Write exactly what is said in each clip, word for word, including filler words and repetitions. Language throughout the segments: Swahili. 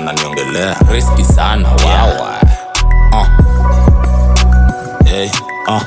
wananiongelea risky sana wow. Uh. Hey, uh.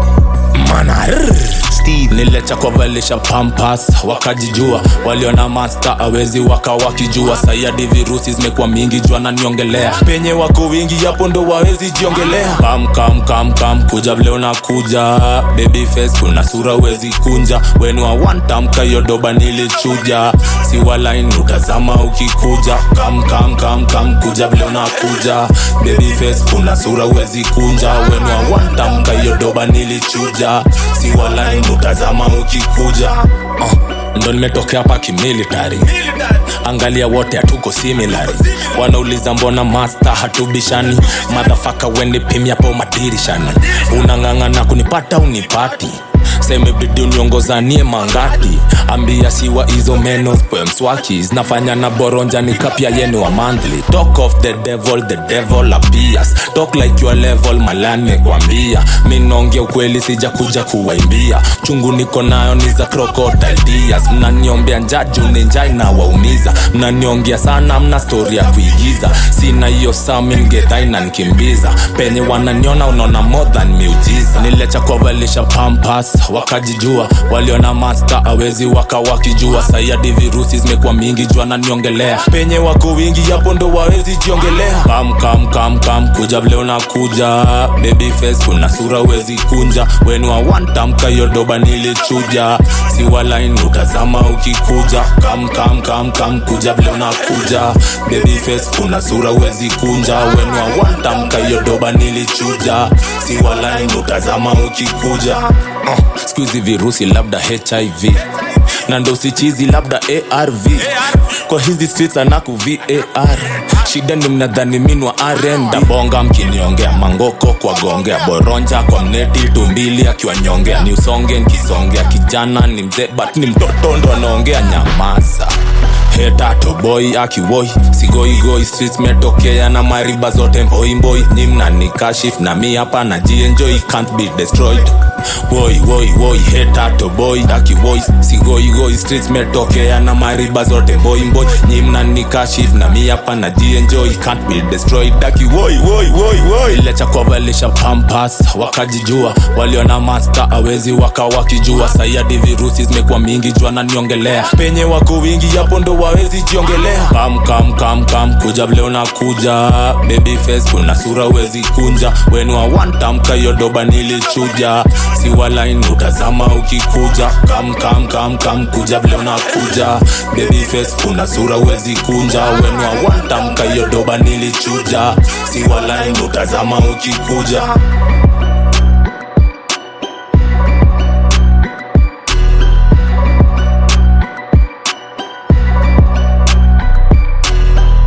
Mana Steve nilecha kwa valisha pampas wakajijua waliona master awezi waka wakijua sayadi virusi zimekuwa mingi jua na niongelea penye wako wingi hapo ndo wawezi jiongelea kam kam kam kam kuja vile unakuja baby face kuna sura wezi kunja when wa one time kayo doba nilichuja si wala inutazama ukikuja kam kam kam kam kuja vile unakuja baby face kuna sura wezi kunja when wa one time kayo doba nilichuja si wala inutazama ukikuja uh, ndo nimetokea hapa kimilitary angalia wote hatuko similar wanauliza mbona master hatubishani motherfucker wende pimi hapo madirishani unangangana kunipata unipati seme bidi uniongozanie mangati ambia siwa hizo meno kwa mswaki zinafanya na boronja ni kapia yenu wa monthly talk of the devil the devil appears talk like your level malane kwambia mimi naongea ukweli sija kuja kuwaimbia chungu niko nayo ni za crocodile tears mnaniombea njaju ni njai na waumiza mnaniongea sana mna story ya kuigiza sina hiyo sami ngedai na nikimbiza penye wananiona unaona more than miujiza nilecha kwa valisha pampas wakajijua waliona master awezi waka wakijua sayadi virusi zimekuwa mingi jua na niongelea penye wako wingi hapo ndo wawezi jiongelea kam kam kam kam kuja vile unakuja baby face kuna sura wezi kunja when wa one time kayo doba nilichuja si wala inutazama ukikuja kam kam kam kam kuja vile unakuja baby face kuna sura wezi kunja when wa one time kayo doba nilichuja si wala inutazama ukikuja uh. Squeezy virusi labda H I V na ndo sichizi labda A R V kwa hizi streets anaku V A R shida ni mnadhani minwa R N dabonga mkiniongea mangoko kwa gongea boronja kwa mneti tumbili akiwa nyongea ni usonge nkisongea kijana ni mzee but ni mtoto ndo anaongea nyamaza Heta to boy akiwoi sigoi goi streets metokea na mariba zote mboi mboi nimna nikashif na mi hapa na jienjoy can't be destroyed Woi woi woi heta to boy akiwoi sigoi goi streets metokea na mariba zote mboi mboi nimna nikashif na mi hapa na jienjoy can't be destroyed akiwoi woi woi woi lecha kwa valisha pampas wakajijua waliona master awezi waka wakijua sayadi virusi zimekuwa mingi jua na niongelea penye wako wingi hapo ndo wawezi jiongelea kam kam kam kam kuja vile unakuja baby face kuna sura wezi kunja when wa one time kayo doba nilichuja si wala inutazama ukikuja kam kam kam kam kuja vile unakuja baby face kuna sura wezi kunja when wa one time kayo doba nilichuja si wala inutazama ukikuja